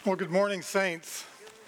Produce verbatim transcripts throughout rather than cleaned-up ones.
Well, good morning, saints.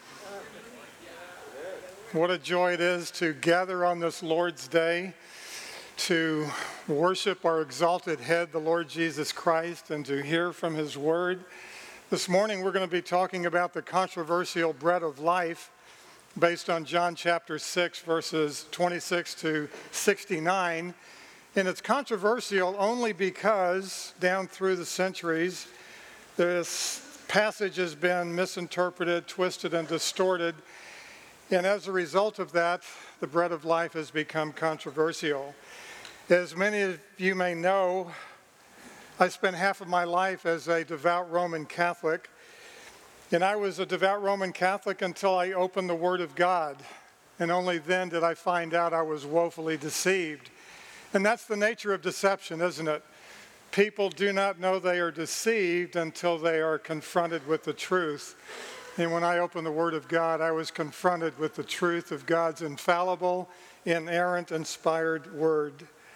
What a joy it is to gather on this Lord's Day to worship our exalted head, the Lord Jesus Christ, and to hear from his word. This morning we're going to be talking about the controversial bread of life based on John chapter six, verses twenty-six to sixty-nine. And it's controversial only because down through the centuries, this passage has been misinterpreted, twisted, and distorted. And as a result of that, the bread of life has become controversial. As many of you may know, I spent half of my life as a devout Roman Catholic. And I was a devout Roman Catholic until I opened the Word of God. And only then did I find out I was woefully deceived. And that's the nature of deception, isn't it? People do not know they are deceived until they are confronted with the truth. And when I opened the Word of God, I was confronted with the truth of God's infallible, inerrant, inspired Word.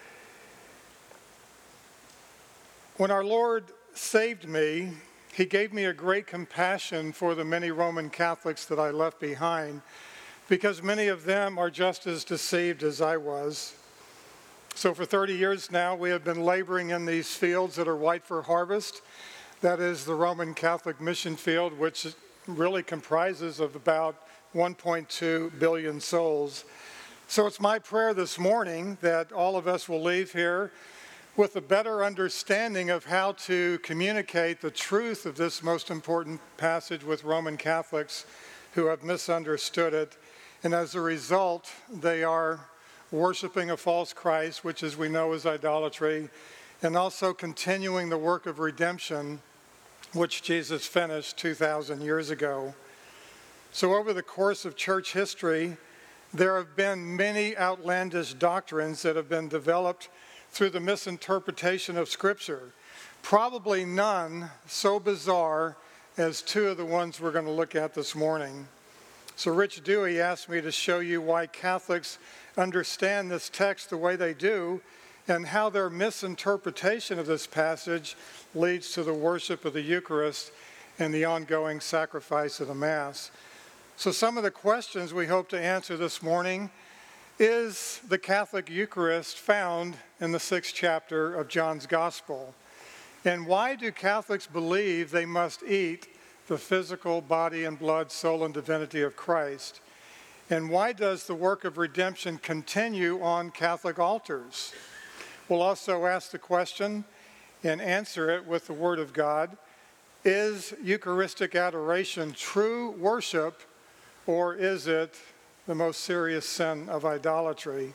When our Lord saved me, he gave me a great compassion for the many Roman Catholics that I left behind, because many of them are just as deceived as I was. So for thirty years now, we have been laboring in these fields that are white for harvest. That is the Roman Catholic mission field, which really comprises of about one point two billion souls. So it's my prayer this morning that all of us will leave here with a better understanding of how to communicate the truth of this most important passage with Roman Catholics who have misunderstood it. And as a result, they are worshiping a false Christ, which as we know is idolatry, and also continuing the work of redemption, which Jesus finished two thousand years ago. So over the course of church history, there have been many outlandish doctrines that have been developed through the misinterpretation of Scripture. Probably none so bizarre as two of the ones we're going to look at this morning. So Rich Dewey asked me to show you why Catholics understand this text the way they do and how their misinterpretation of this passage leads to the worship of the Eucharist and the ongoing sacrifice of the Mass. So some of the questions we hope to answer this morning: is the Catholic Eucharist found in the sixth chapter of John's Gospel? And why do Catholics believe they must eat the physical body and blood, soul, and divinity of Christ? And why does the work of redemption continue on Catholic altars? We'll also ask the question and answer it with the Word of God: is Eucharistic adoration true worship, or is it the most serious sin of idolatry?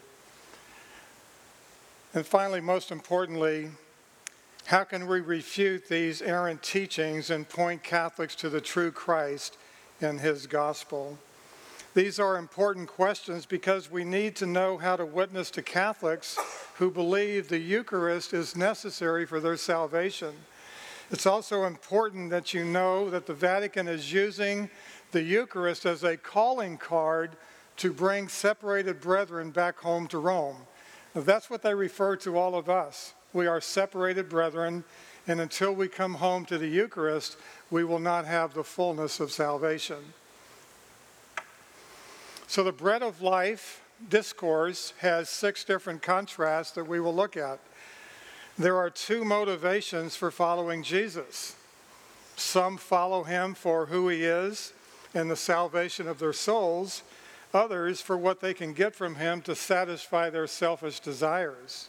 And finally, most importantly, how can we refute these errant teachings and point Catholics to the true Christ and his gospel? These are important questions because we need to know how to witness to Catholics who believe the Eucharist is necessary for their salvation. It's also important that you know that the Vatican is using the Eucharist as a calling card to bring separated brethren back home to Rome. Now, that's what they refer to all of us. We are separated brethren, and until we come home to the Eucharist, we will not have the fullness of salvation. So the bread of life discourse has six different contrasts that we will look at. There are two motivations for following Jesus. Some follow him for who he is and the salvation of their souls. Others for what they can get from him to satisfy their selfish desires.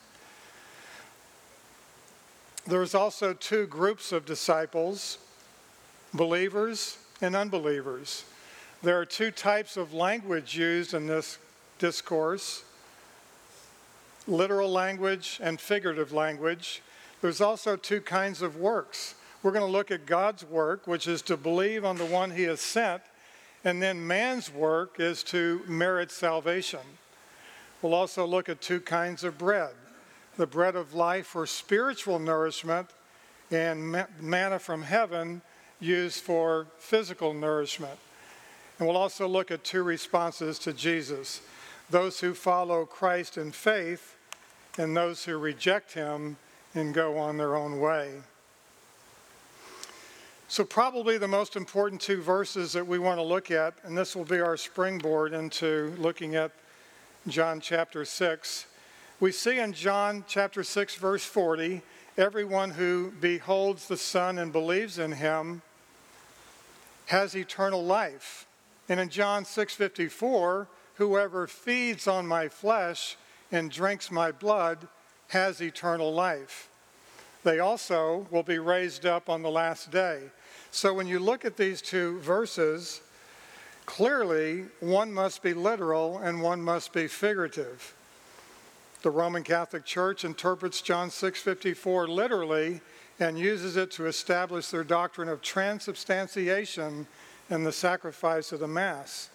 There's also two groups of disciples: believers and unbelievers. There are two types of language used in this discourse: literal language and figurative language. There's also two kinds of works. We're going to look at God's work, which is to believe on the one he has sent, and then man's work is to merit salvation. We'll also look at two kinds of bread: the bread of life for spiritual nourishment, and manna from heaven used for physical nourishment. And we'll also look at two responses to Jesus: those who follow Christ in faith and those who reject him and go on their own way. So probably the most important two verses that we want to look at, and this will be our springboard into looking at John chapter six. We see in John chapter six, verse forty, everyone who beholds the Son and believes in him has eternal life. And in John six fifty-four, whoever feeds on my flesh and drinks my blood has eternal life. They also will be raised up on the last day. So when you look at these two verses, clearly one must be literal and one must be figurative. The Roman Catholic Church interprets John six fifty-four literally and uses it to establish their doctrine of transubstantiation and the sacrifice of the Mass.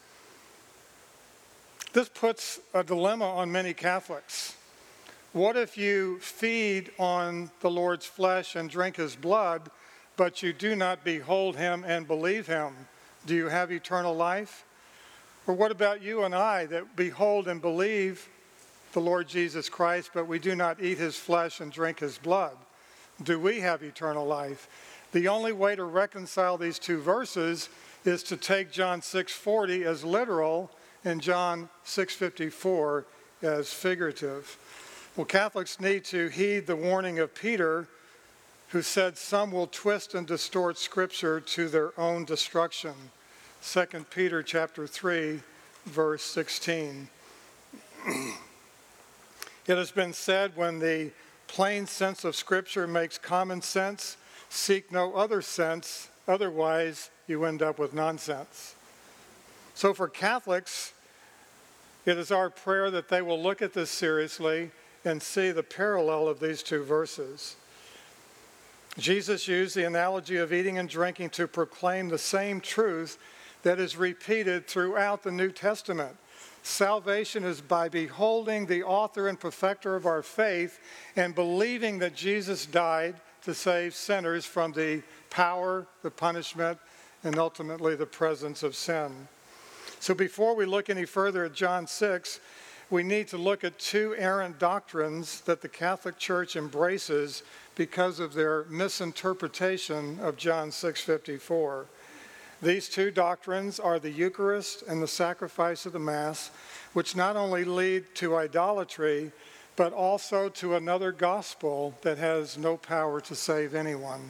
This puts a dilemma on many Catholics. What if you feed on the Lord's flesh and drink his blood, but you do not behold him and believe him? Do you have eternal life? Or what about you and I that behold and believe the Lord Jesus Christ, but we do not eat his flesh and drink his blood? Do we have eternal life? The only way to reconcile these two verses is to take John six forty as literal and John six fifty-four as figurative. Well, Catholics need to heed the warning of Peter, who said some will twist and distort Scripture to their own destruction. Second Peter chapter three, verse sixteen. It has been said, when the plain sense of Scripture makes common sense, seek no other sense, otherwise you end up with nonsense. So for Catholics, it is our prayer that they will look at this seriously and see the parallel of these two verses. Jesus used the analogy of eating and drinking to proclaim the same truth that is repeated throughout the New Testament. Salvation is by beholding the author and perfecter of our faith and believing that Jesus died to save sinners from the power, the punishment, and ultimately the presence of sin. So before we look any further at John six, we need to look at two errant doctrines that the Catholic Church embraces because of their misinterpretation of John six fifty-four. These two doctrines are the Eucharist and the sacrifice of the Mass, which not only lead to idolatry, but also to another gospel that has no power to save anyone.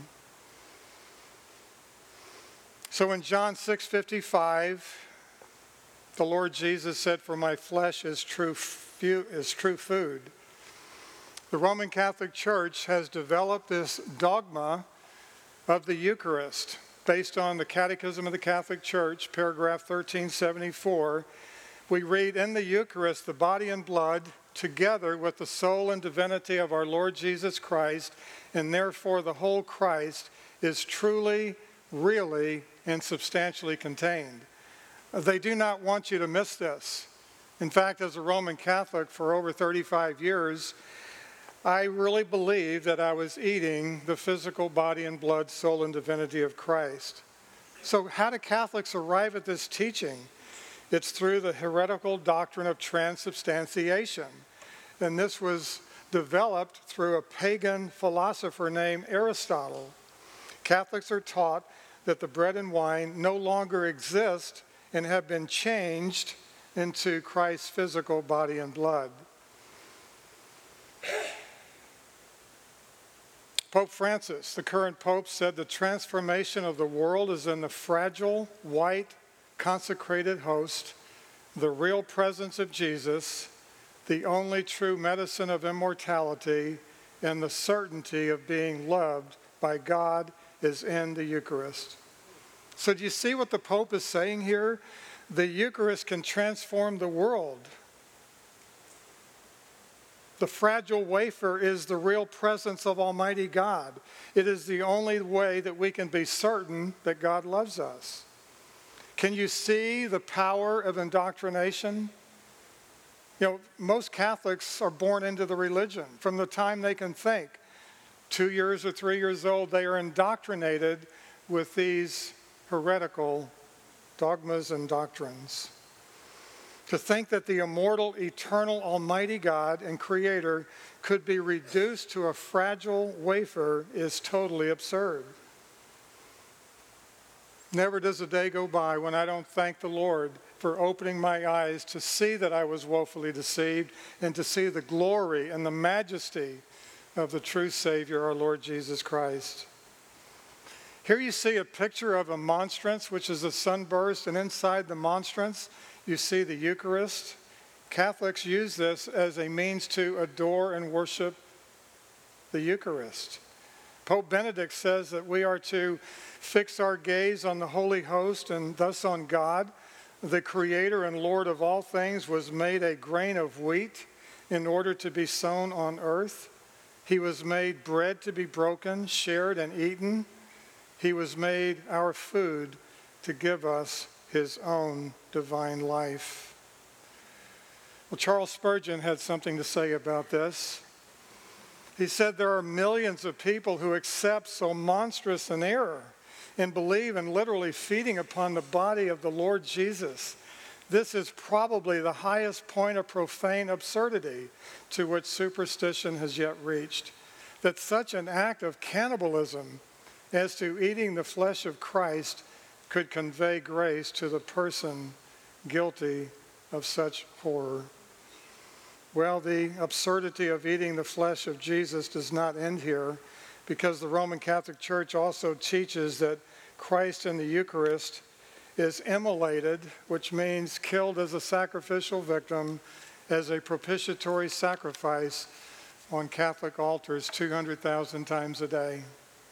So in John six fifty-five, the Lord Jesus said, "For my flesh is true, fu- is true food." The Roman Catholic Church has developed this dogma of the Eucharist based on the Catechism of the Catholic Church, paragraph thirteen seventy-four. We read, "In the Eucharist, the body and blood, together with the soul and divinity of our Lord Jesus Christ, and therefore the whole Christ, is truly, really, and substantially contained." They do not want you to miss this. In fact, as a Roman Catholic for over thirty-five years, I really believed that I was eating the physical body and blood, soul, and divinity of Christ. So how do Catholics arrive at this teaching? It's through the heretical doctrine of transubstantiation. And this was developed through a pagan philosopher named Aristotle. Catholics are taught that the bread and wine no longer exist and have been changed into Christ's physical body and blood. Pope Francis, the current pope, said the transformation of the world is in the fragile, white, consecrated host, the real presence of Jesus, the only true medicine of immortality, and the certainty of being loved by God is in the Eucharist. So do you see what the Pope is saying here? The Eucharist can transform the world. The fragile wafer is the real presence of Almighty God. It is the only way that we can be certain that God loves us. Can you see the power of indoctrination? You know, most Catholics are born into the religion from the time they can think. Two years or three years old, they are indoctrinated with these heretical dogmas and doctrines. To think that the immortal, eternal, almighty God and Creator could be reduced to a fragile wafer is totally absurd. Never does a day go by when I don't thank the Lord for opening my eyes to see that I was woefully deceived and to see the glory and the majesty of the true Savior, our Lord Jesus Christ. Here you see a picture of a monstrance, which is a sunburst, and inside the monstrance you see the Eucharist. Catholics use this as a means to adore and worship the Eucharist. Pope Benedict says that we are to fix our gaze on the Holy Host and thus on God. The Creator and Lord of all things was made a grain of wheat in order to be sown on earth. He was made bread to be broken, shared, and eaten. He was made our food to give us his own divine life. Well, Charles Spurgeon had something to say about this. He said there are millions of people who accept so monstrous an error and believe in literally feeding upon the body of the Lord Jesus. This is probably the highest point of profane absurdity to which superstition has yet reached. That such an act of cannibalism as to eating the flesh of Christ could convey grace to the person guilty of such horror. Well, the absurdity of eating the flesh of Jesus does not end here, because the Roman Catholic Church also teaches that Christ in the Eucharist is immolated, which means killed as a sacrificial victim, as a propitiatory sacrifice on Catholic altars two hundred thousand times a day.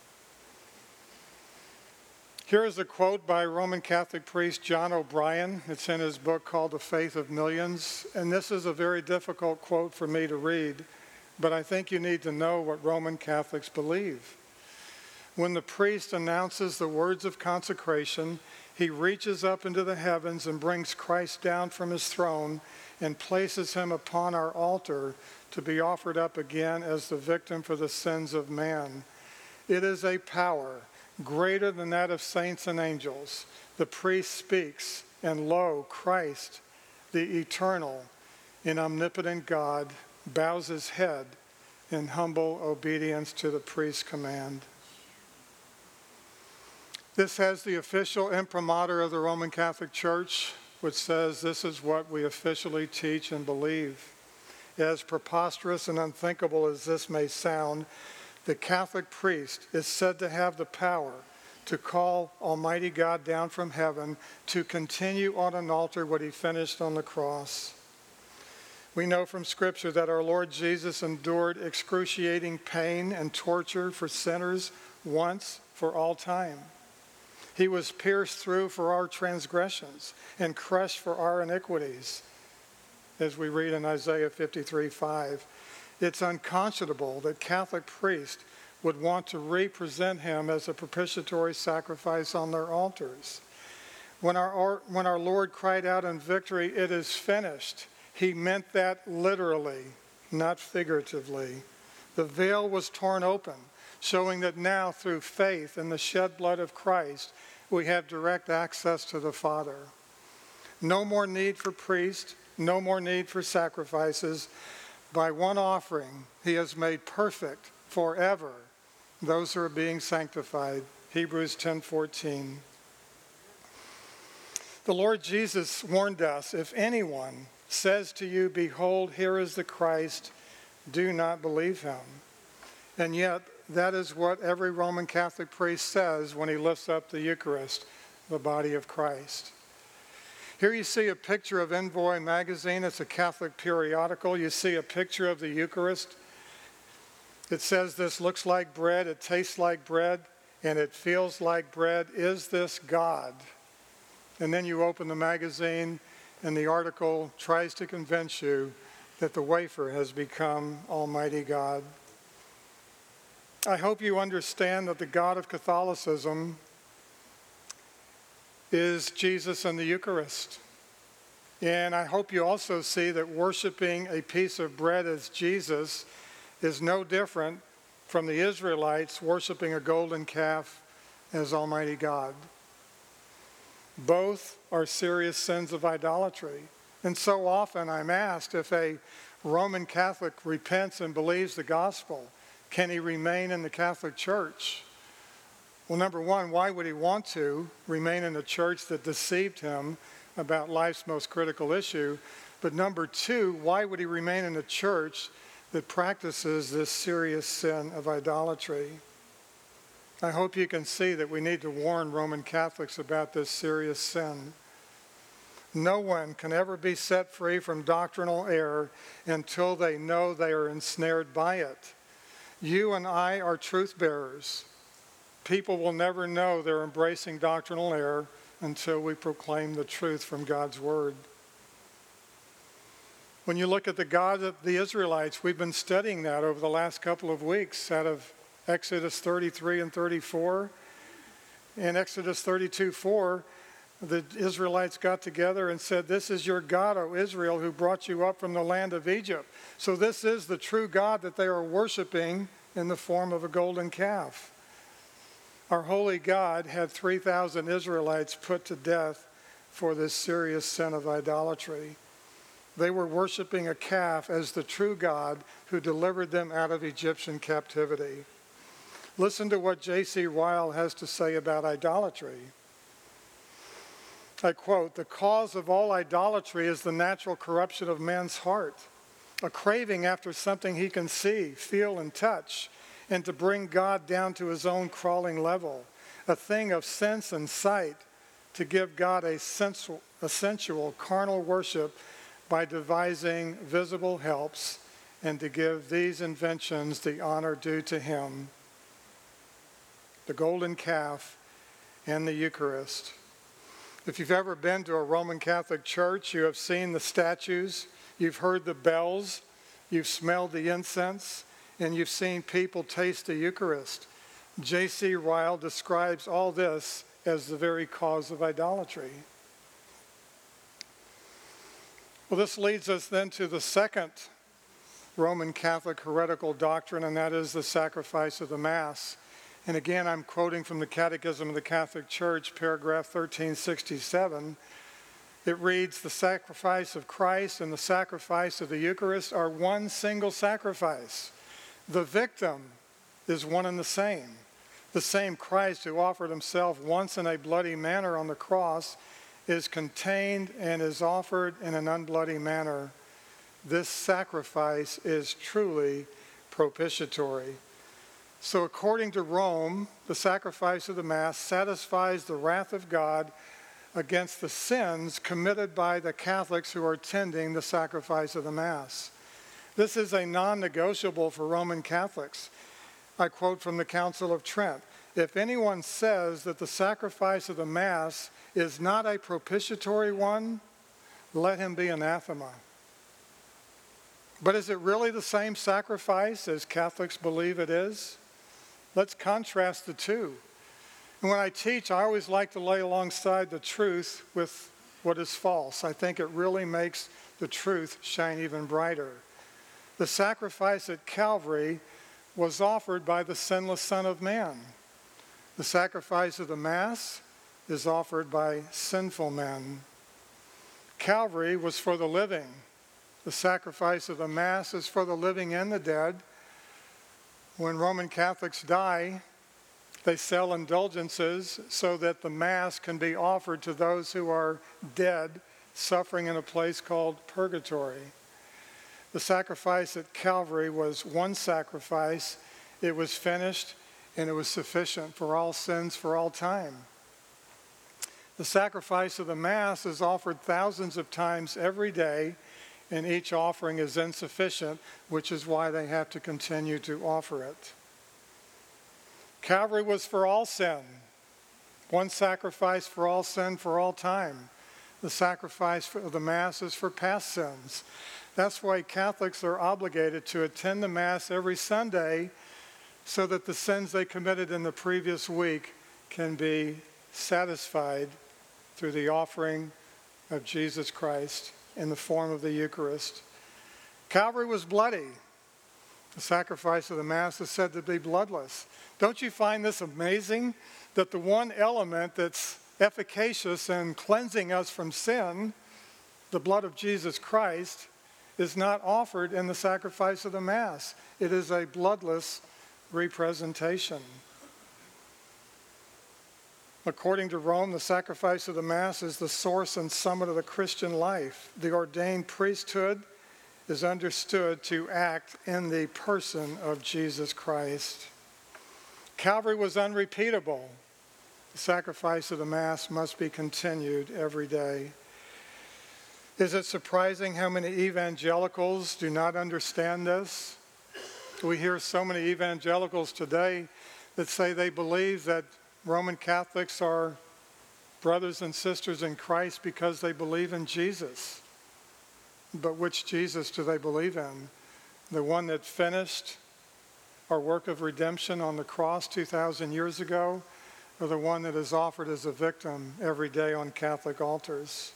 Here is a quote by Roman Catholic priest John O'Brien. It's in his book called The Faith of Millions. And this is a very difficult quote for me to read, but I think you need to know what Roman Catholics believe. When the priest announces the words of consecration, he reaches up into the heavens and brings Christ down from his throne and places him upon our altar to be offered up again as the victim for the sins of man. It is a power greater than that of saints and angels. The priest speaks, and lo, Christ, the eternal and omnipotent God, bows his head in humble obedience to the priest's command. This has the official imprimatur of the Roman Catholic Church, which says this is what we officially teach and believe. As preposterous and unthinkable as this may sound, the Catholic priest is said to have the power to call Almighty God down from heaven to continue on an altar what he finished on the cross. We know from Scripture that our Lord Jesus endured excruciating pain and torture for sinners once for all time. He was pierced through for our transgressions and crushed for our iniquities, as we read in Isaiah fifty-three five. It's unconscionable that Catholic priests would want to represent him as a propitiatory sacrifice on their altars. When our, when our Lord cried out in victory, "It is finished," he meant that literally, not figuratively. The veil was torn open, showing that now through faith in the shed blood of Christ, we have direct access to the Father. No more need for priests, no more need for sacrifices. By one offering, he has made perfect forever those who are being sanctified. Hebrews ten fourteen. The Lord Jesus warned us, if anyone says to you, "Behold, here is the Christ," do not believe him. And yet, that is what every Roman Catholic priest says when he lifts up the Eucharist, the body of Christ. Here you see a picture of Envoy magazine. It's a Catholic periodical. You see a picture of the Eucharist. It says this looks like bread, it tastes like bread, and it feels like bread. Is this God? And then you open the magazine, and the article tries to convince you that the wafer has become Almighty God. I hope you understand that the God of Catholicism is Jesus and the Eucharist. And I hope you also see that worshiping a piece of bread as Jesus is no different from the Israelites worshiping a golden calf as Almighty God. Both are serious sins of idolatry. And so often I'm asked, if a Roman Catholic repents and believes the gospel, can he remain in the Catholic Church? Well, number one, why would he want to remain in a church that deceived him about life's most critical issue? But number two, why would he remain in a church that practices this serious sin of idolatry? I hope you can see that we need to warn Roman Catholics about this serious sin. No one can ever be set free from doctrinal error until they know they are ensnared by it. You and I are truth bearers. People will never know they're embracing doctrinal error until we proclaim the truth from God's word. When you look at the God of the Israelites, we've been studying that over the last couple of weeks out of Exodus thirty-three and thirty-four. In Exodus thirty-two four, the Israelites got together and said, "This is your God, O Israel, who brought you up from the land of Egypt." So this is the true God that they are worshiping in the form of a golden calf. Our holy God had three thousand Israelites put to death for this serious sin of idolatry. They were worshiping a calf as the true God who delivered them out of Egyptian captivity. Listen to what J C Ryle has to say about idolatry. I quote, "The cause of all idolatry is the natural corruption of man's heart, a craving after something he can see, feel, and touch, and to bring God down to his own crawling level, a thing of sense and sight, to give God a sensual, a sensual carnal worship by devising visible helps, and to give these inventions the honor due to him, the golden calf and the Eucharist." If you've ever been to a Roman Catholic church, you have seen the statues, you've heard the bells, you've smelled the incense, and you've seen people taste the Eucharist. J C Ryle describes all this as the very cause of idolatry. Well, this leads us then to the second Roman Catholic heretical doctrine, and that is the sacrifice of the Mass. And again, I'm quoting from the Catechism of the Catholic Church, paragraph thirteen sixty-seven. It reads, "The sacrifice of Christ and the sacrifice of the Eucharist are one single sacrifice. The victim is one and the same. The same Christ who offered himself once in a bloody manner on the cross is contained and is offered in an unbloody manner. This sacrifice is truly propitiatory." So according to Rome, the sacrifice of the Mass satisfies the wrath of God against the sins committed by the Catholics who are attending the sacrifice of the Mass. This is a non-negotiable for Roman Catholics. I quote from the Council of Trent, "If anyone says that the sacrifice of the Mass is not a propitiatory one, let him be anathema." But is it really the same sacrifice as Catholics believe it is? Let's contrast the two. And when I teach, I always like to lay alongside the truth with what is false. I think it really makes the truth shine even brighter. The sacrifice at Calvary was offered by the sinless Son of Man. The sacrifice of the Mass is offered by sinful men. Calvary was for the living. The sacrifice of the Mass is for the living and the dead. When Roman Catholics die, they sell indulgences so that the Mass can be offered to those who are dead, suffering in a place called purgatory. The sacrifice at Calvary was one sacrifice. It was finished, and it was sufficient for all sins for all time. The sacrifice of the Mass is offered thousands of times every day, and each offering is insufficient, which is why they have to continue to offer it. Calvary was for all sin. One sacrifice for all sin for all time. The sacrifice of the Mass is for past sins. That's why Catholics are obligated to attend the Mass every Sunday so that the sins they committed in the previous week can be satisfied through the offering of Jesus Christ in the form of the Eucharist. Calvary was bloody. The sacrifice of the Mass is said to be bloodless. Don't you find this amazing? That the one element that's efficacious in cleansing us from sin, the blood of Jesus Christ, is not offered in the sacrifice of the Mass. It is a bloodless representation. According to Rome, the sacrifice of the Mass is the source and summit of the Christian life. The ordained priesthood is understood to act in the person of Jesus Christ. Calvary was unrepeatable. The sacrifice of the Mass must be continued every day. Is it surprising how many evangelicals do not understand this? We hear so many evangelicals today that say they believe that Roman Catholics are brothers and sisters in Christ because they believe in Jesus. But which Jesus do they believe in? The one that finished our work of redemption on the cross two thousand years ago, or the one that is offered as a victim every day on Catholic altars?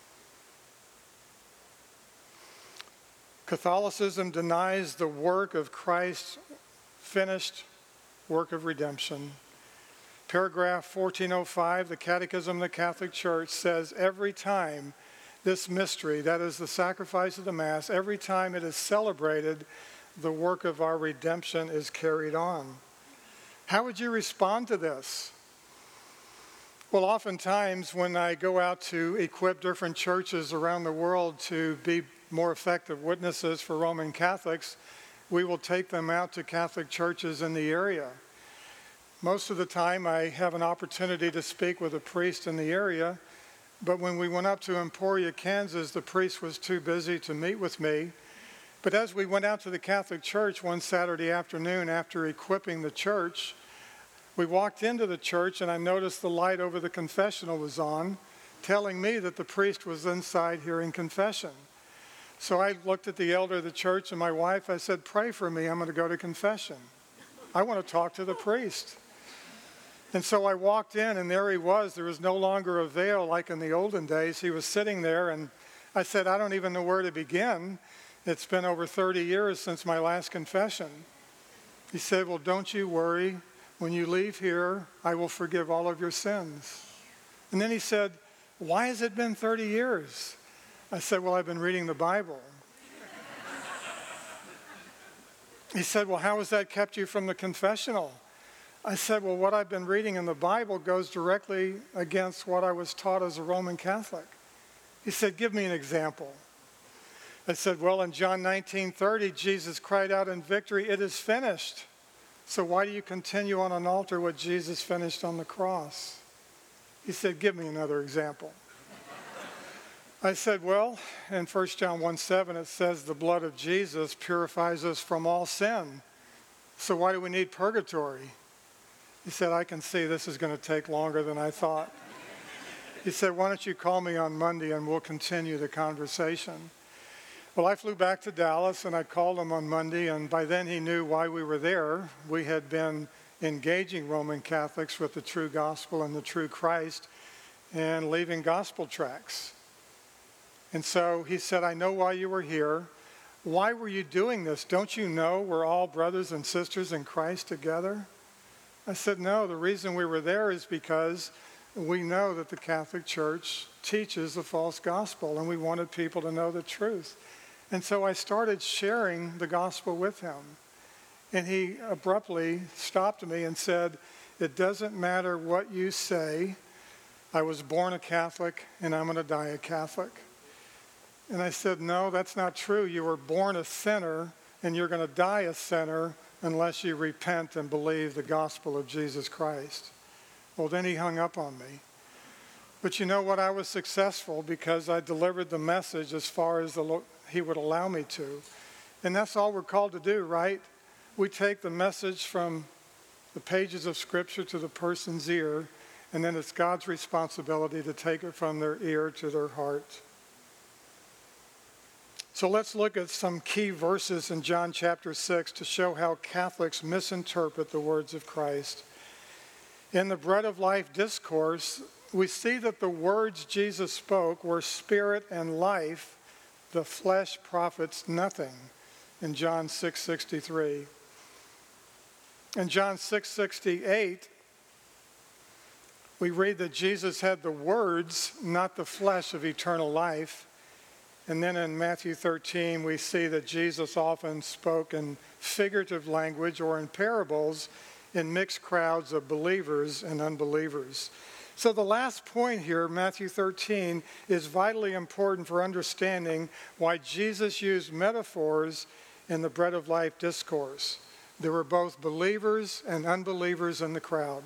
Catholicism denies the work of Christ's finished work of redemption. Paragraph fourteen oh five, the Catechism of the Catholic Church says every time this mystery, that is the sacrifice of the Mass, every time it is celebrated, the work of our redemption is carried on. How would you respond to this? Well, oftentimes when I go out to equip different churches around the world to be more effective witnesses for Roman Catholics, we will take them out to Catholic churches in the area. Most of the time I have an opportunity to speak with a priest in the area, but when we went up to Emporia, Kansas, the priest was too busy to meet with me. But as we went out to the Catholic church one Saturday afternoon after equipping the church, we walked into the church and I noticed the light over the confessional was on, telling me that the priest was inside hearing confession. So I looked at the elder of the church and my wife, I said, "Pray for me, I'm going to go to confession. I want to talk to the priest." And so I walked in and there he was. There was no longer a veil like in the olden days. He was sitting there and I said, "I don't even know where to begin. It's been over thirty years since my last confession." He said, "Well, don't you worry. When you leave here, I will forgive all of your sins." And then he said, "Why has it been thirty years? I said, "Well, I've been reading the Bible." He said, "Well, how has that kept you from the confessional?" I said, "Well, what I've been reading in the Bible goes directly against what I was taught as a Roman Catholic." He said, "Give me an example." I said, "Well, in John nineteen thirty, Jesus cried out in victory, 'It is finished.' So why do you continue on an altar what Jesus finished on the cross?" He said, "Give me another example." I said, "Well, in First John one seven, it says the blood of Jesus purifies us from all sin. So why do we need purgatory?" He said, "I can see this is going to take longer than I thought." He said, "Why don't you call me on Monday and we'll continue the conversation." Well, I flew back to Dallas and I called him on Monday, and by then he knew why we were there. We had been engaging Roman Catholics with the true gospel and the true Christ and leaving gospel tracts. And so he said, "I know why you were here. Why were you doing this? Don't you know we're all brothers and sisters in Christ together?" I said, "No, the reason we were there is because we know that the Catholic Church teaches a false gospel and we wanted people to know the truth." And so I started sharing the gospel with him. And he abruptly stopped me and said, "It doesn't matter what you say. I was born a Catholic and I'm going to die a Catholic." And I said, "No, that's not true. You were born a sinner and you're going to die a sinner unless you repent and believe the gospel of Jesus Christ." Well, then he hung up on me. But you know what? I was successful because I delivered the message as far as the, he would allow me to. And that's all we're called to do, right? We take the message from the pages of Scripture to the person's ear, and then it's God's responsibility to take it from their ear to their heart. So let's look at some key verses in John chapter six to show how Catholics misinterpret the words of Christ. In the Bread of Life discourse, we see that the words Jesus spoke were spirit and life. The flesh profits nothing, in John six sixty-three. In John six sixty-eight, we read that Jesus had the words, not the flesh, of eternal life. And then in Matthew thirteen, we see that Jesus often spoke in figurative language or in parables in mixed crowds of believers and unbelievers. So the last point here, Matthew thirteen, is vitally important for understanding why Jesus used metaphors in the bread of life discourse. There were both believers and unbelievers in the crowd.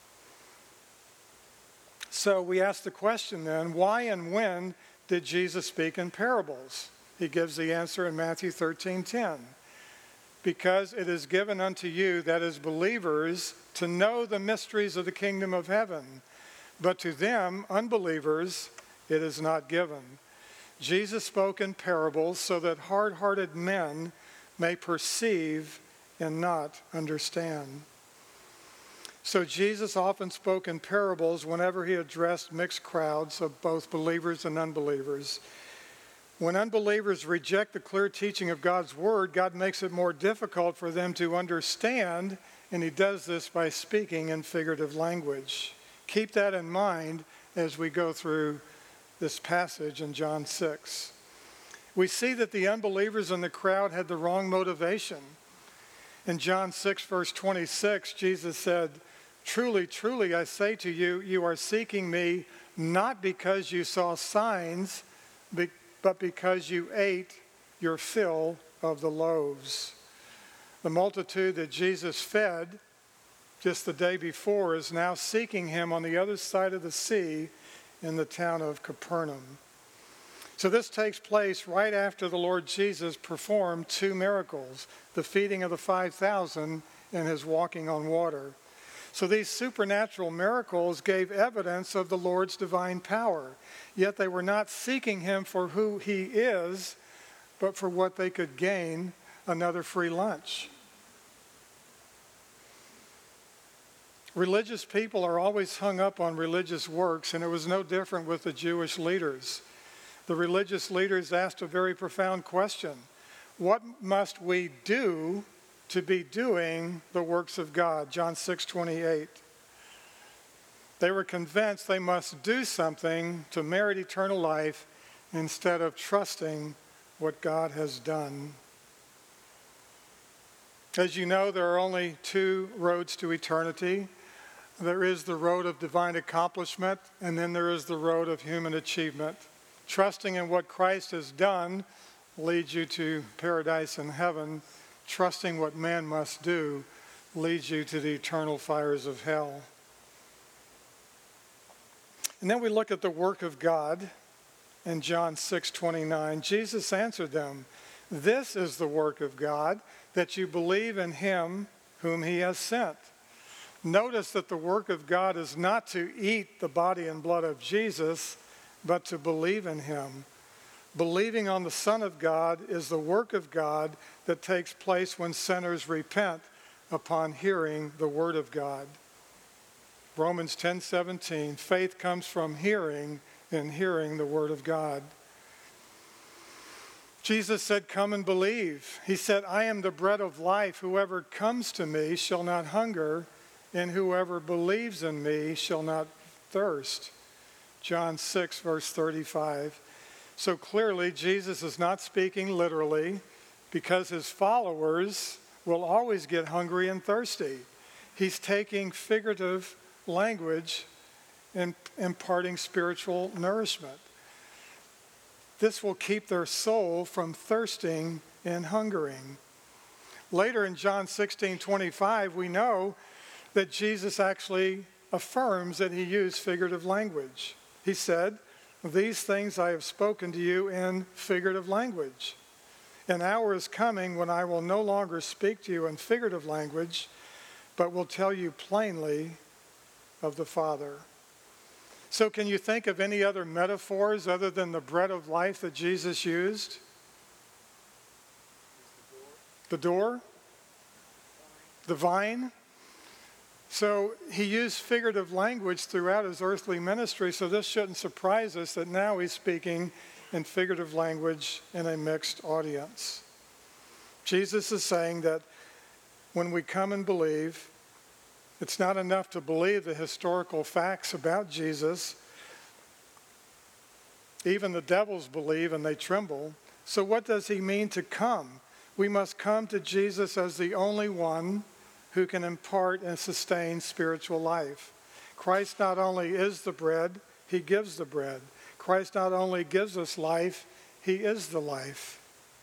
So we ask the question then, why and when did Jesus speak in parables? He gives the answer in Matthew thirteen ten. Because it is given unto you, that is believers, to know the mysteries of the kingdom of heaven. But to them, unbelievers, it is not given. Jesus spoke in parables so that hard-hearted men may perceive and not understand. So Jesus often spoke in parables whenever he addressed mixed crowds of both believers and unbelievers. When unbelievers reject the clear teaching of God's word, God makes it more difficult for them to understand, and he does this by speaking in figurative language. Keep that in mind as we go through this passage in John six. We see that the unbelievers in the crowd had the wrong motivation. In John six, verse twenty-six, Jesus said, "Truly, truly, I say to you, you are seeking me not because you saw signs, but because you ate your fill of the loaves." The multitude that Jesus fed just the day before is now seeking him on the other side of the sea in the town of Capernaum. So this takes place right after the Lord Jesus performed two miracles, the feeding of the five thousand and his walking on water. So these supernatural miracles gave evidence of the Lord's divine power, yet they were not seeking him for who he is, but for what they could gain, another free lunch. Religious people are always hung up on religious works, and it was no different with the Jewish leaders. The religious leaders asked a very profound question: what must we do to be doing the works of God? John six twenty-eight. They were convinced they must do something to merit eternal life instead of trusting what God has done. As you know, there are only two roads to eternity. There is the road of divine accomplishment, and then there is the road of human achievement. Trusting in what Christ has done leads you to paradise in heaven. Trusting what man must do leads you to the eternal fires of hell. And then we look at the work of God in John six twenty-nine. Jesus answered them, "This is the work of God, that you believe in him whom he has sent." Notice that the work of God is not to eat the body and blood of Jesus, but to believe in him. Believing on the Son of God is the work of God that takes place when sinners repent upon hearing the word of God. Romans ten seventeen, faith comes from hearing, and hearing the word of God. Jesus said, "Come and believe." He said, "I am the bread of life. Whoever comes to me shall not hunger, and whoever believes in me shall not thirst." John six, verse thirty-five. So clearly, Jesus is not speaking literally, because his followers will always get hungry and thirsty. He's taking figurative language and imparting spiritual nourishment. This will keep their soul from thirsting and hungering. Later in John sixteen twenty-five, we know that Jesus actually affirms that he used figurative language. He said, "These things I have spoken to you in figurative language. An hour is coming when I will no longer speak to you in figurative language, but will tell you plainly of the Father." So can you think of any other metaphors other than the bread of life that Jesus used? The door? The vine? So he used figurative language throughout his earthly ministry, so this shouldn't surprise us that now he's speaking in figurative language in a mixed audience. Jesus is saying that when we come and believe, it's not enough to believe the historical facts about Jesus. Even the devils believe and they tremble. So what does he mean to come? We must come to Jesus as the only one who can impart and sustain spiritual life. Christ not only is the bread, he gives the bread. Christ not only gives us life, he is the life.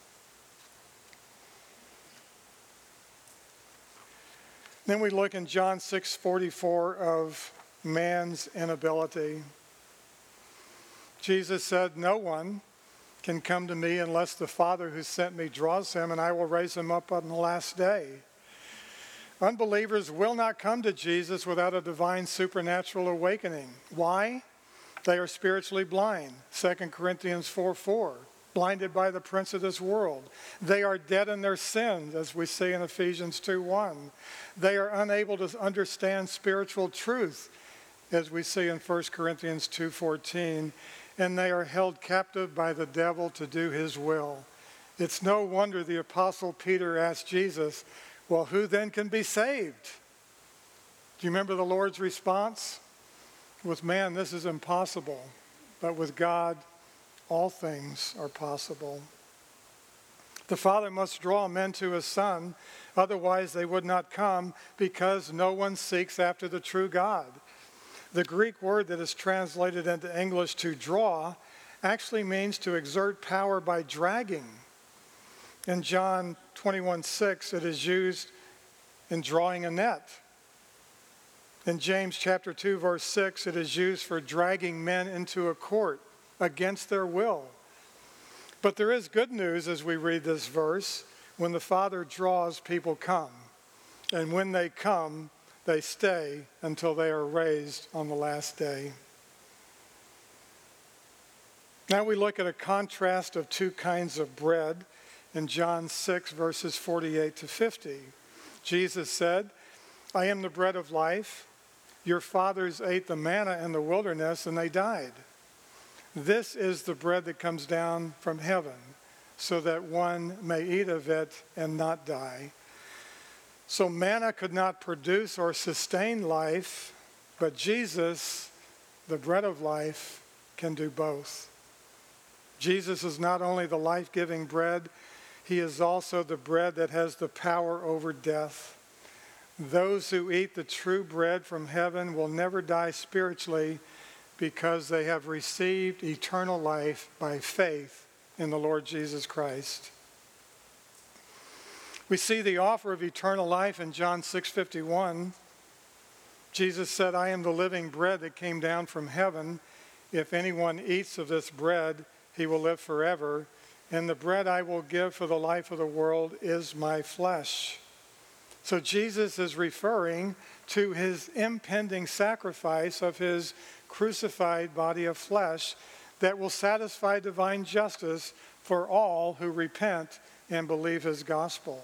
Then we look in John six forty-four of man's inability. Jesus said, "No one can come to me unless the Father who sent me draws him, and I will raise him up on the last day." Unbelievers will not come to Jesus without a divine supernatural awakening. Why? They are spiritually blind. Second Corinthians four four. Blinded by the prince of this world. They are dead in their sins, as we see in Ephesians two one. They are unable to understand spiritual truth, as we see in First Corinthians two fourteen. And they are held captive by the devil to do his will. It's no wonder the Apostle Peter asked Jesus, "Well, who then can be saved?" Do you remember the Lord's response? With man, this is impossible, but with God, all things are possible. The Father must draw men to his Son, otherwise they would not come, because no one seeks after the true God. The Greek word that is translated into English to draw actually means to exert power by dragging. In John twenty-one six, it is used in drawing a net. In James chapter two, verse six, it is used for dragging men into a court against their will. But there is good news as we read this verse. When the Father draws, people come. And when they come, they stay until they are raised on the last day. Now we look at a contrast of two kinds of bread in John six, verses forty-eight to fifty. Jesus said, "I am the bread of life. Your fathers ate the manna in the wilderness and they died. This is the bread that comes down from heaven, so that one may eat of it and not die." So manna could not produce or sustain life, but Jesus, the bread of life, can do both. Jesus is not only the life-giving bread, he is also the bread that has the power over death. Those who eat the true bread from heaven will never die spiritually, because they have received eternal life by faith in the Lord Jesus Christ. We see the offer of eternal life in John six fifty-one. Jesus said, "I am the living bread that came down from heaven. If anyone eats of this bread, he will live forever. And the bread I will give for the life of the world is my flesh." So Jesus is referring to his impending sacrifice of his crucified body of flesh that will satisfy divine justice for all who repent and believe his gospel.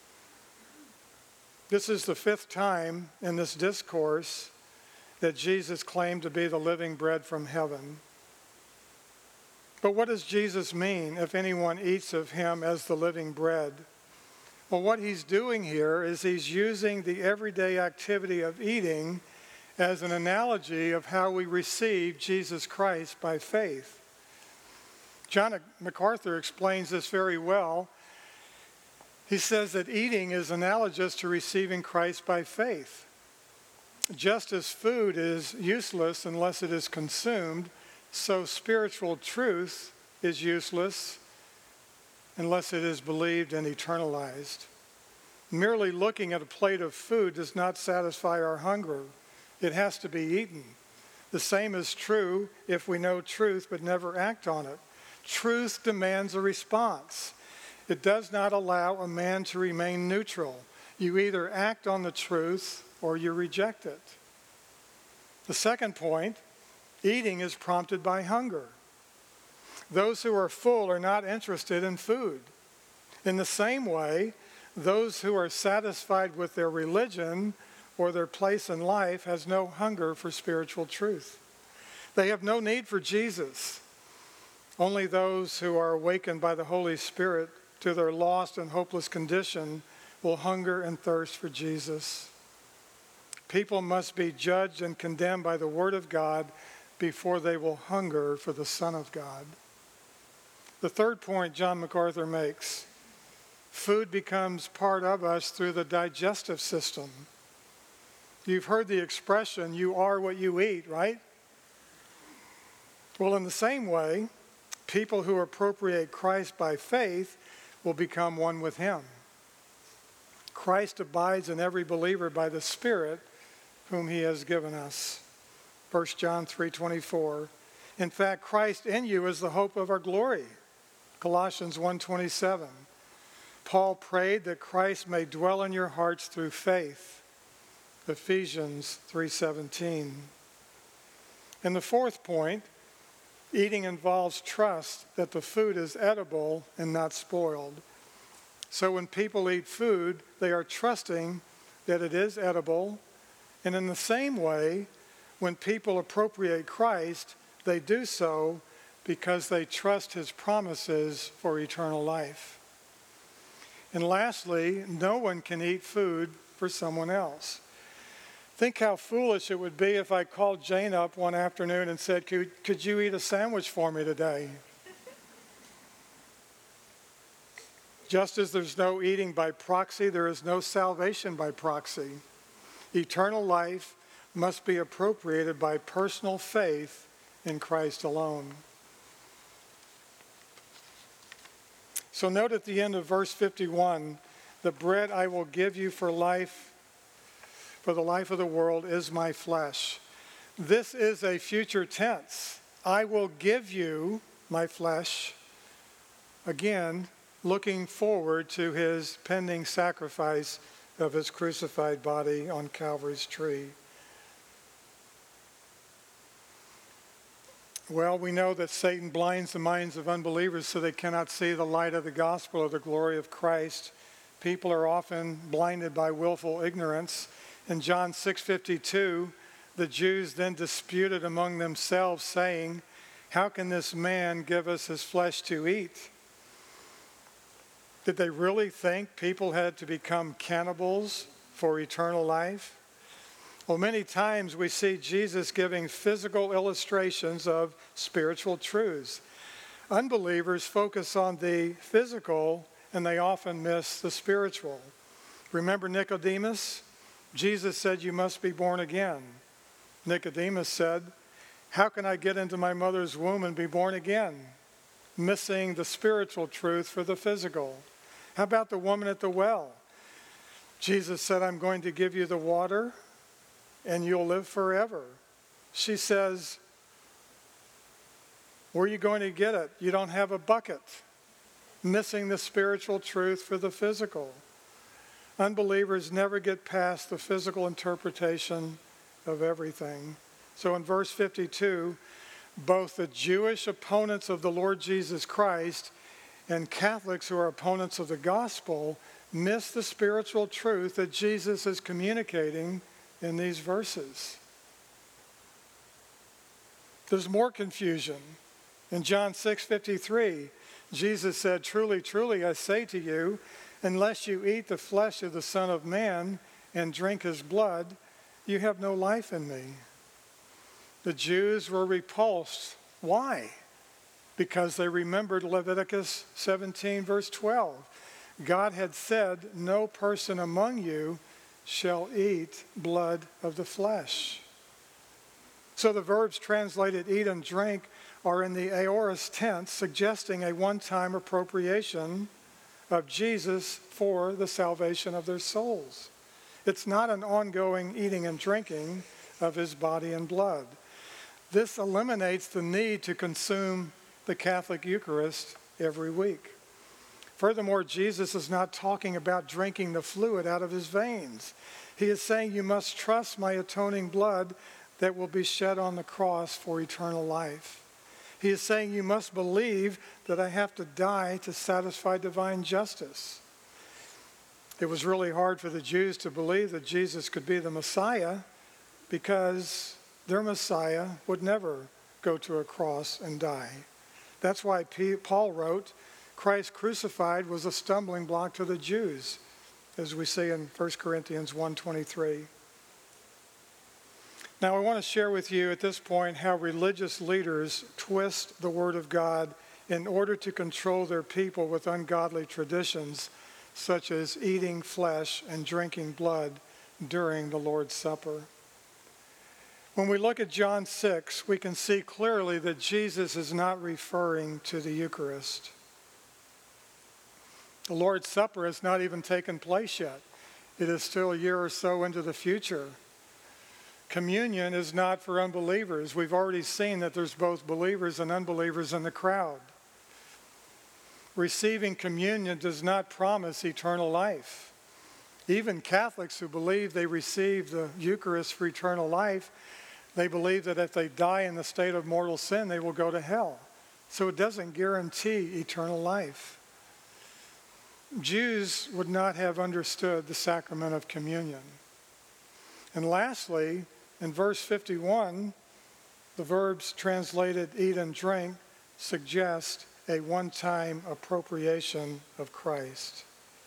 This is the fifth time in this discourse that Jesus claimed to be the living bread from heaven. But what does Jesus mean, if anyone eats of him as the living bread? Well, what he's doing here is he's using the everyday activity of eating as an analogy of how we receive Jesus Christ by faith. John MacArthur explains this very well. He says that eating is analogous to receiving Christ by faith. Just as food is useless unless it is consumed, so spiritual truth is useless unless it is believed and eternalized. Merely looking at a plate of food does not satisfy our hunger. It has to be eaten. The same is true if we know truth but never act on it. Truth demands a response. It does not allow a man to remain neutral. You either act on the truth or you reject it. The second point, eating is prompted by hunger. Those who are full are not interested in food. In the same way, those who are satisfied with their religion or their place in life has no hunger for spiritual truth. They have no need for Jesus. Only those who are awakened by the Holy Spirit to their lost and hopeless condition will hunger and thirst for Jesus. People must be judged and condemned by the Word of God before they will hunger for the Son of God. The third point John MacArthur makes, food becomes part of us through the digestive system. You've heard the expression, you are what you eat, right? Well, in the same way, people who appropriate Christ by faith will become one with him. Christ abides in every believer by the Spirit whom he has given us. First John three twenty-four. In fact, Christ in you is the hope of our glory. Colossians one twenty-seven. Paul prayed that Christ may dwell in your hearts through faith. Ephesians three seventeen. And the fourth point, eating involves trust that the food is edible and not spoiled. So when people eat food, they are trusting that it is edible. And in the same way, when people appropriate Christ, they do so because they trust his promises for eternal life. And lastly, no one can eat food for someone else. Think how foolish it would be if I called Jane up one afternoon and said, could, could you eat a sandwich for me today? Just as there's no eating by proxy, there is no salvation by proxy. Eternal life must be appropriated by personal faith in Christ alone. So note at the end of verse fifty-one, the bread I will give you for life, for the life of the world is my flesh. This is a future tense. I will give you my flesh. Again, looking forward to his pending sacrifice of his crucified body on Calvary's tree. Well, we know that Satan blinds the minds of unbelievers so they cannot see the light of the gospel or the glory of Christ. People are often blinded by willful ignorance. In John six fifty-two, the Jews then disputed among themselves, saying, how can this man give us his flesh to eat? Did they really think people had to become cannibals for eternal life? Well, many times we see Jesus giving physical illustrations of spiritual truths. Unbelievers focus on the physical and they often miss the spiritual. Remember Nicodemus? Jesus said, you must be born again. Nicodemus said, how can I get into my mother's womb and be born again? Missing the spiritual truth for the physical. How about the woman at the well? Jesus said, I'm going to give you the water and you'll live forever. She says, where are you going to get it? You don't have a bucket. Missing the spiritual truth for the physical. Unbelievers never get past the physical interpretation of everything. So in verse fifty-two, both the Jewish opponents of the Lord Jesus Christ and Catholics who are opponents of the gospel miss the spiritual truth that Jesus is communicating in these verses. There's more confusion. In John six fifty-three, Jesus said, truly, truly, I say to you, unless you eat the flesh of the Son of Man and drink his blood, you have no life in me. The Jews were repulsed. Why? Because they remembered Leviticus seventeen, verse twelve. God had said, no person among you shall eat blood of the flesh. So the verbs translated eat and drink are in the aorist tense, suggesting a one-time appropriation of Jesus for the salvation of their souls. It's not an ongoing eating and drinking of his body and blood. This eliminates the need to consume the Catholic Eucharist every week. Furthermore, Jesus is not talking about drinking the fluid out of his veins. He is saying you must trust my atoning blood that will be shed on the cross for eternal life. He is saying you must believe that I have to die to satisfy divine justice. It was really hard for the Jews to believe that Jesus could be the Messiah because their Messiah would never go to a cross and die. That's why Paul wrote, Christ crucified was a stumbling block to the Jews, as we see in First Corinthians one twenty-three. Now I want to share with you at this point how religious leaders twist the Word of God in order to control their people with ungodly traditions, such as eating flesh and drinking blood, during the Lord's Supper. When we look at John six, we can see clearly that Jesus is not referring to the Eucharist. The Lord's Supper has not even taken place yet. It is still a year or so into the future. Communion is not for unbelievers. We've already seen that there's both believers and unbelievers in the crowd. Receiving communion does not promise eternal life. Even Catholics who believe they receive the Eucharist for eternal life, they believe that if they die in the state of mortal sin, they will go to hell. So it doesn't guarantee eternal life. Jews would not have understood the sacrament of communion. And lastly, in verse fifty-one, the verbs translated eat and drink suggest a one-time appropriation of Christ.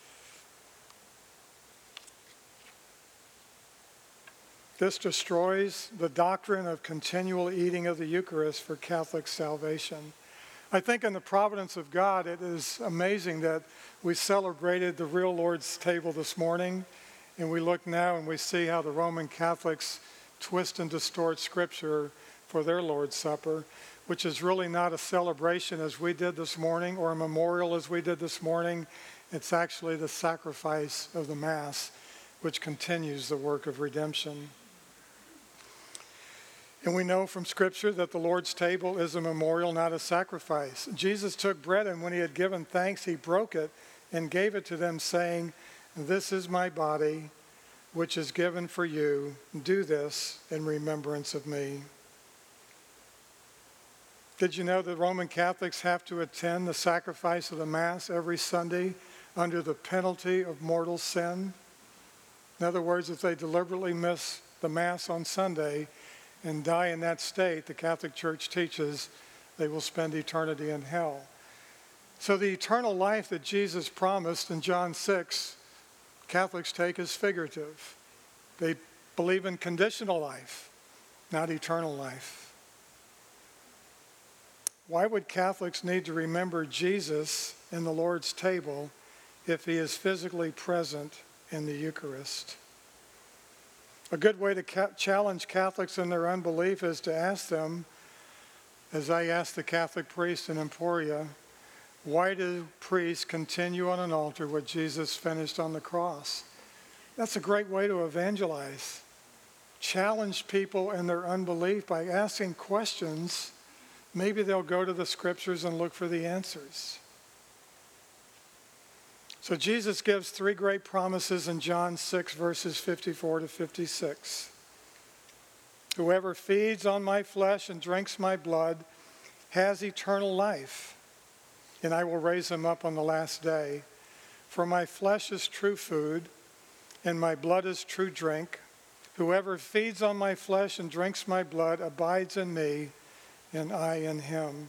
This destroys the doctrine of continual eating of the Eucharist for Catholic salvation. I think in the providence of God, it is amazing that we celebrated the real Lord's table this morning, and we look now and we see how the Roman Catholics twist and distort Scripture for their Lord's Supper, which is really not a celebration as we did this morning or a memorial as we did this morning. It's actually the sacrifice of the Mass, which continues the work of redemption. And we know from Scripture that the Lord's table is a memorial, not a sacrifice. Jesus took bread, and when he had given thanks, he broke it and gave it to them, saying, "This is my body, which is given for you. Do this in remembrance of me." Did you know that Roman Catholics have to attend the sacrifice of the Mass every Sunday under the penalty of mortal sin? In other words, if they deliberately miss the Mass on Sunday and die in that state, the Catholic Church teaches they will spend eternity in hell. So the eternal life that Jesus promised in John six, Catholics take as figurative. They believe in conditional life, not eternal life. Why would Catholics need to remember Jesus in the Lord's table if he is physically present in the Eucharist? A good way to ca- challenge Catholics in their unbelief is to ask them, as I asked the Catholic priest in Emporia, why do priests continue on an altar what Jesus finished on the cross? That's a great way to evangelize. Challenge people in their unbelief by asking questions. Maybe they'll go to the Scriptures and look for the answers. So Jesus gives three great promises in John six, verses fifty-four to fifty-six. Whoever feeds on my flesh and drinks my blood has eternal life, and I will raise him up on the last day. For my flesh is true food, and my blood is true drink. Whoever feeds on my flesh and drinks my blood abides in me, and I in him.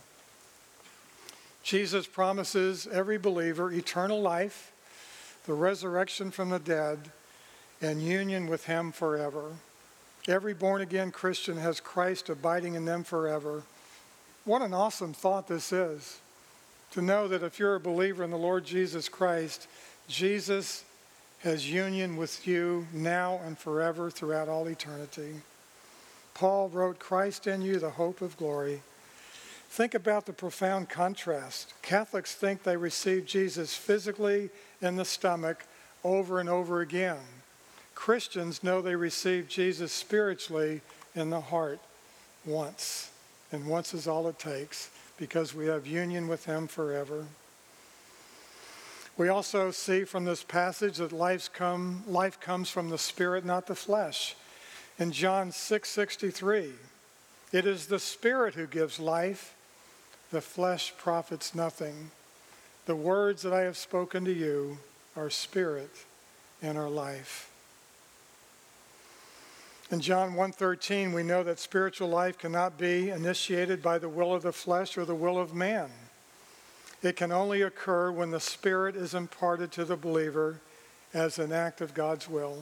Jesus promises every believer eternal life, the resurrection from the dead, and union with him forever. Every born-again Christian has Christ abiding in them forever. What an awesome thought this is, to know that if you're a believer in the Lord Jesus Christ, Jesus has union with you now and forever throughout all eternity. Paul wrote, "Christ in you, the hope of glory." Think about the profound contrast. Catholics think they received Jesus physically in the stomach over and over again. Christians know they received Jesus spiritually in the heart once. And once is all it takes, because we have union with him forever. We also see from this passage that life's come, life comes from the Spirit, not the flesh. In John six sixty-three, it is the Spirit who gives life. The flesh profits nothing. The words that I have spoken to you are spirit and are life. In John one thirteen, we know that spiritual life cannot be initiated by the will of the flesh or the will of man. It can only occur when the Spirit is imparted to the believer as an act of God's will.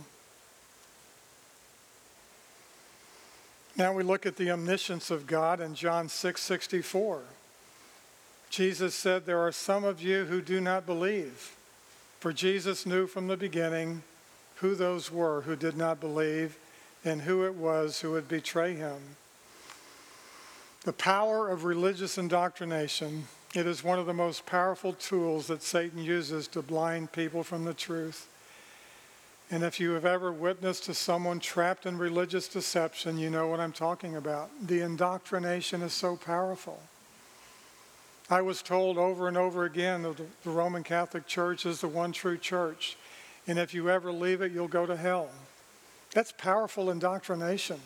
Now we look at the omniscience of God in John six sixty-four. Jesus said, "There are some of you who do not believe." For Jesus knew from the beginning who those were who did not believe and who it was who would betray him. The power of religious indoctrination, it is one of the most powerful tools that Satan uses to blind people from the truth. And if you have ever witnessed to someone trapped in religious deception, you know what I'm talking about. The indoctrination is so powerful. I was told over and over again that the Roman Catholic Church is the one true church. And if you ever leave it, you'll go to hell. That's powerful indoctrination.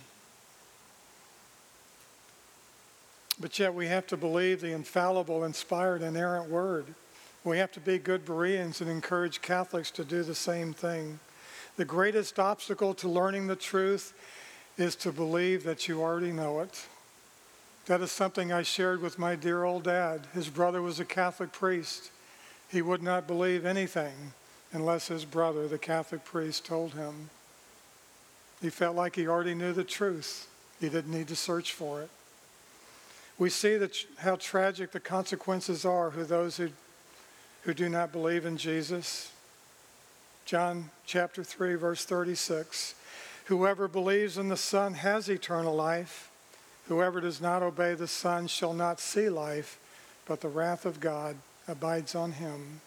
But yet we have to believe the infallible, inspired, inerrant word. We have to be good Bereans and encourage Catholics to do the same thing. The greatest obstacle to learning the truth is to believe that you already know it. That is something I shared with my dear old dad. His brother was a Catholic priest. He would not believe anything unless his brother, the Catholic priest, told him. He felt like he already knew the truth. He didn't need to search for it. We see that how tragic the consequences are for those who, who do not believe in Jesus. John chapter three, verse thirty-six. Whoever believes in the Son has eternal life. Whoever does not obey the Son shall not see life, but the wrath of God abides on him.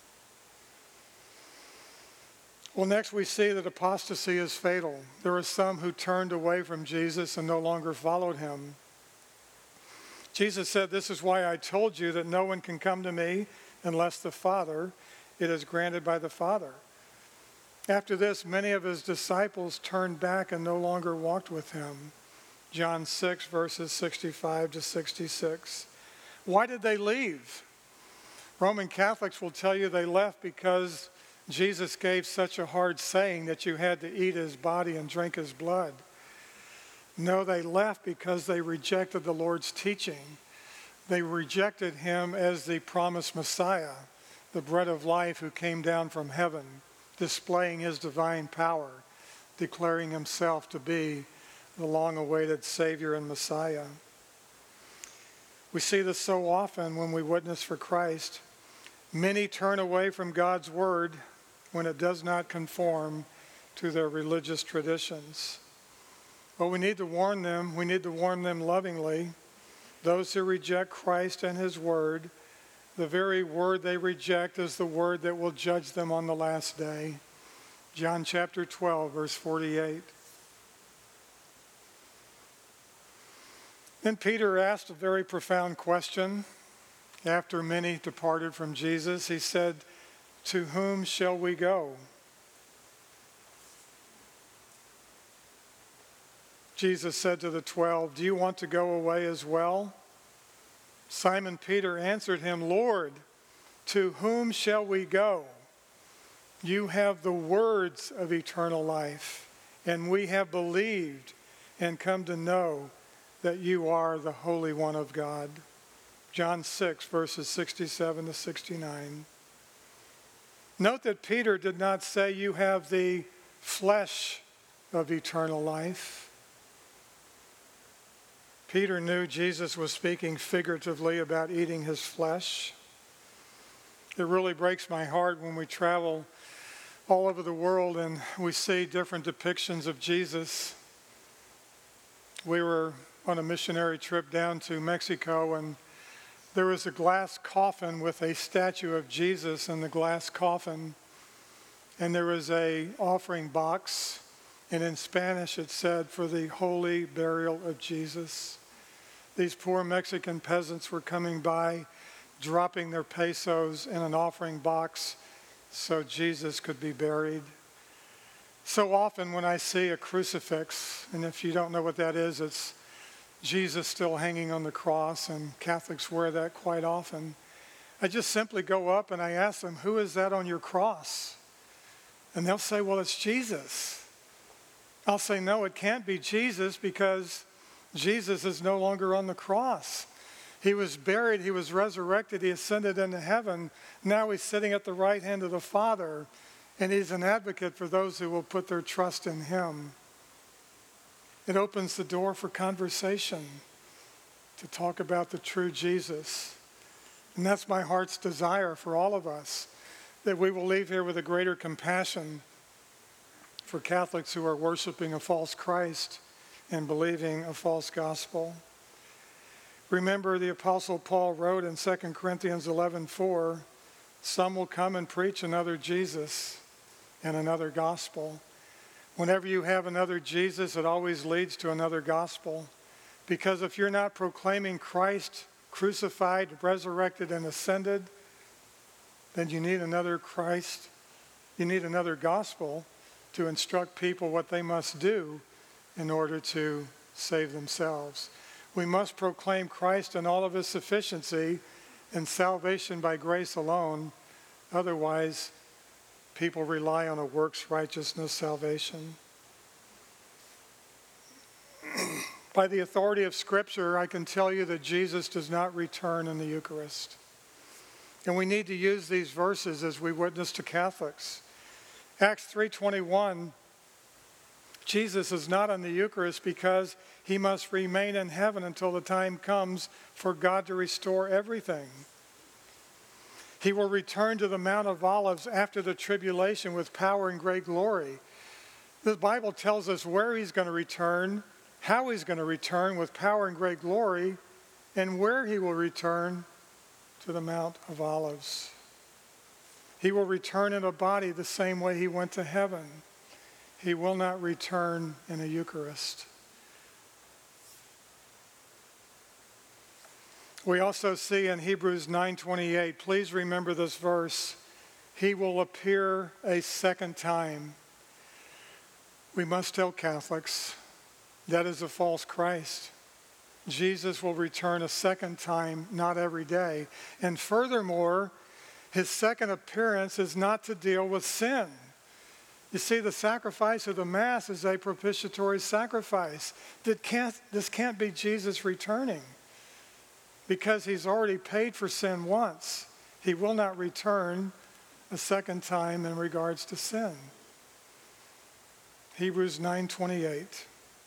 Well, next we see that apostasy is fatal. There are some who turned away from Jesus and no longer followed him. Jesus said, "This is why I told you that no one can come to me unless the Father, it is granted by the Father." After this, many of his disciples turned back and no longer walked with him. John six, verses sixty-five to sixty-six. Why did they leave? Roman Catholics will tell you they left because Jesus gave such a hard saying that you had to eat his body and drink his blood. No, they left because they rejected the Lord's teaching. They rejected him as the promised Messiah, the bread of life who came down from heaven, displaying his divine power, declaring himself to be the long-awaited Savior and Messiah. We see this so often when we witness for Christ. Many turn away from God's word when it does not conform to their religious traditions. But we need to warn them. We need to warn them lovingly. Those who reject Christ and his word, the very word they reject is the word that will judge them on the last day. John chapter twelve, verse forty-eight. Then Peter asked a very profound question. After many departed from Jesus, he said, "To whom shall we go?" Jesus said to the twelve, "Do you want to go away as well?" Simon Peter answered him, "Lord, to whom shall we go? You have the words of eternal life, and we have believed and come to know that you are the Holy One of God." John six, verses sixty-seven to sixty-nine. Note that Peter did not say you have the flesh of eternal life. Peter knew Jesus was speaking figuratively about eating his flesh. It really breaks my heart when we travel all over the world and we see different depictions of Jesus. We were on a missionary trip down to Mexico, and there was a glass coffin with a statue of Jesus in the glass coffin, and there was a offering box, and in Spanish it said, "For the holy burial of Jesus." These poor Mexican peasants were coming by, dropping their pesos in an offering box so Jesus could be buried. So often when I see a crucifix, and if you don't know what that is, it's Jesus still hanging on the cross, and Catholics wear that quite often. I just simply go up and I ask them, "Who is that on your cross?" And they'll say, "Well, it's Jesus." I'll say, "No, it can't be Jesus, because Jesus is no longer on the cross. He was buried, he was resurrected, he ascended into heaven. Now he's sitting at the right hand of the Father, and he's an advocate for those who will put their trust in him." It opens the door for conversation to talk about the true Jesus. And that's my heart's desire for all of us, that we will leave here with a greater compassion for Catholics who are worshiping a false Christ and believing a false gospel. Remember, the Apostle Paul wrote in Second Corinthians eleven four, some will come and preach another Jesus and another gospel. Whenever you have another Jesus, it always leads to another gospel. Because if you're not proclaiming Christ crucified, resurrected, and ascended, then you need another Christ. You need another gospel to instruct people what they must do in order to save themselves. We must proclaim Christ in all of his sufficiency and salvation by grace alone. Otherwise, people rely on a works righteousness salvation. By the authority of Scripture, I can tell you that Jesus does not return in the Eucharist. And we need to use these verses as we witness to Catholics. Acts three twenty-one, Jesus is not in the Eucharist because he must remain in heaven until the time comes for God to restore everything. He will return to the Mount of Olives after the tribulation with power and great glory. The Bible tells us where he's going to return, how he's going to return with power and great glory, and where he will return, to the Mount of Olives. He will return in a body the same way he went to heaven. He will not return in a Eucharist. We also see in Hebrews nine twenty-eight, please remember this verse, he will appear a second time. We must tell Catholics that is a false Christ. Jesus will return a second time, not every day. And furthermore, his second appearance is not to deal with sin. You see, the sacrifice of the Mass is a propitiatory sacrifice. That can't, this can't be Jesus returning because he's already paid for sin once. He will not return a second time in regards to sin. Hebrews nine twenty-eight.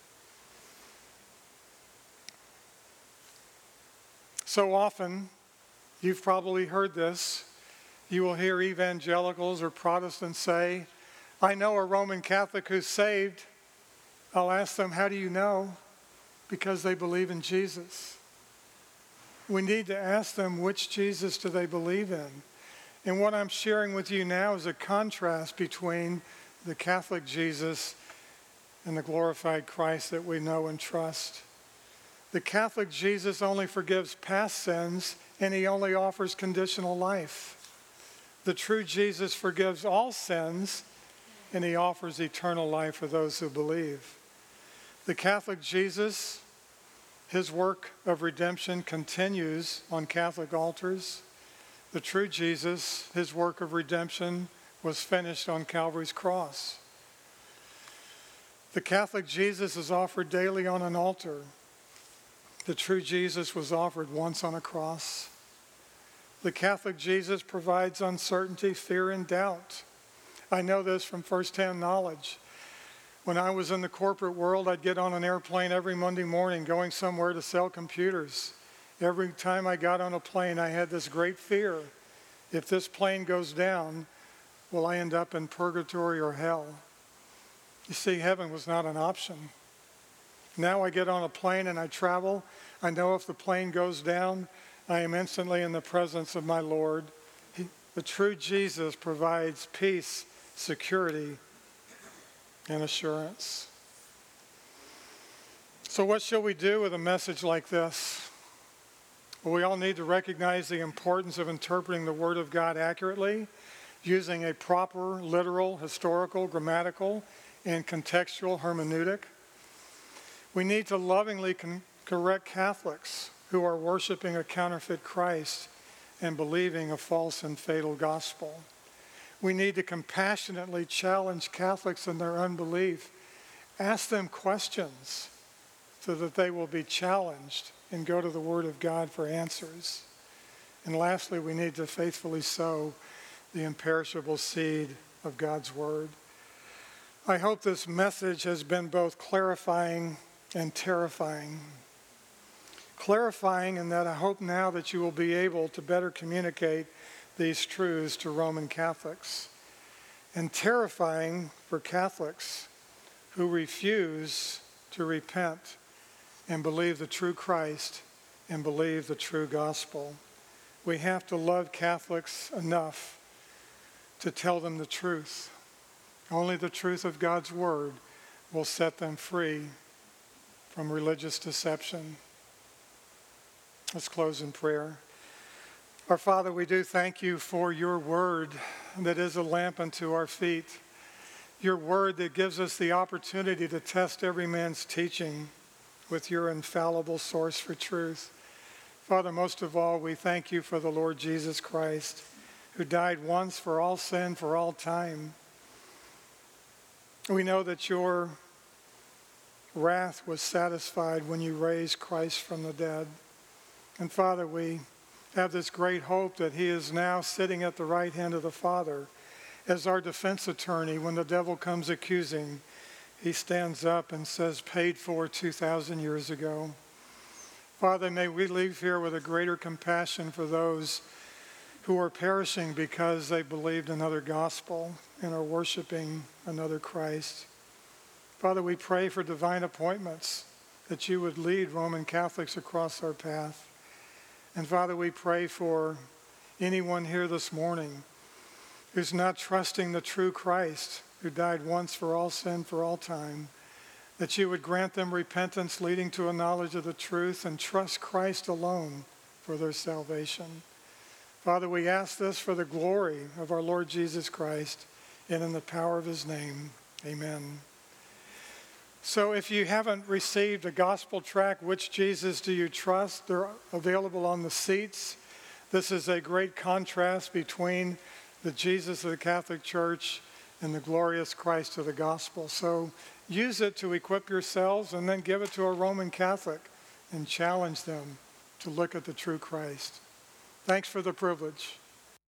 So often, you've probably heard this, you will hear evangelicals or Protestants say, I know a Roman Catholic who's saved. I'll ask them, how do you know? Because they believe in Jesus. We need to ask them, which Jesus do they believe in? And what I'm sharing with you now is a contrast between the Catholic Jesus and the glorified Christ that we know and trust. The Catholic Jesus only forgives past sins, and he only offers conditional life. The true Jesus forgives all sins, and he offers eternal life for those who believe. The Catholic Jesus, his work of redemption continues on Catholic altars. The true Jesus, his work of redemption was finished on Calvary's cross. The Catholic Jesus is offered daily on an altar. The true Jesus was offered once on a cross. The Catholic Jesus provides uncertainty, fear, and doubt. I know this from firsthand knowledge. When I was in the corporate world, I'd get on an airplane every Monday morning going somewhere to sell computers. Every time I got on a plane, I had this great fear. If this plane goes down, will I end up in purgatory or hell? You see, heaven was not an option. Now I get on a plane and I travel. I know if the plane goes down, I am instantly in the presence of my Lord. He, the true Jesus provides peace, security, and assurance. So what shall we do with a message like this? Well, we all need to recognize the importance of interpreting the Word of God accurately, using a proper, literal, historical, grammatical, and contextual hermeneutic. We need to lovingly con- correct Catholics who are worshiping a counterfeit Christ and believing a false and fatal gospel. We need to compassionately challenge Catholics in their unbelief. Ask them questions so that they will be challenged and go to the Word of God for answers. And lastly, we need to faithfully sow the imperishable seed of God's Word. I hope this message has been both clarifying and terrifying. Clarifying in that I hope now that you will be able to better communicate these truths to Roman Catholics. and terrifying for Catholics who refuse to repent and believe the true Christ and believe the true gospel. We have to love Catholics enough to tell them the truth. Only the truth of God's word will set them free from religious deception. Let's close in prayer. Our Father, we do thank you for your word that is a lamp unto our feet. Your word that gives us the opportunity to test every man's teaching with your infallible source for truth. Father, most of all, we thank you for the Lord Jesus Christ, who died once for all sin, for all time. We know that your wrath was satisfied when you raised Christ from the dead. And Father, we have this great hope that he is now sitting at the right hand of the Father as our defense attorney. When the devil comes accusing, he stands up and says, paid for two thousand years ago. Father, may we leave here with a greater compassion for those who are perishing because they believed another gospel and are worshiping another Christ. Father, we pray for divine appointments, that you would lead Roman Catholics across our path. And Father, we pray for anyone here this morning who's not trusting the true Christ, who died once for all sin, for all time, that you would grant them repentance leading to a knowledge of the truth and trust Christ alone for their salvation. Father, we ask this for the glory of our Lord Jesus Christ and in the power of his name. Amen. So if you haven't received a gospel tract, Which Jesus Do You Trust? They're available on the seats. This is a great contrast between the Jesus of the Catholic Church and the glorious Christ of the gospel. So use it to equip yourselves and then give it to a Roman Catholic and challenge them to look at the true Christ. Thanks for the privilege.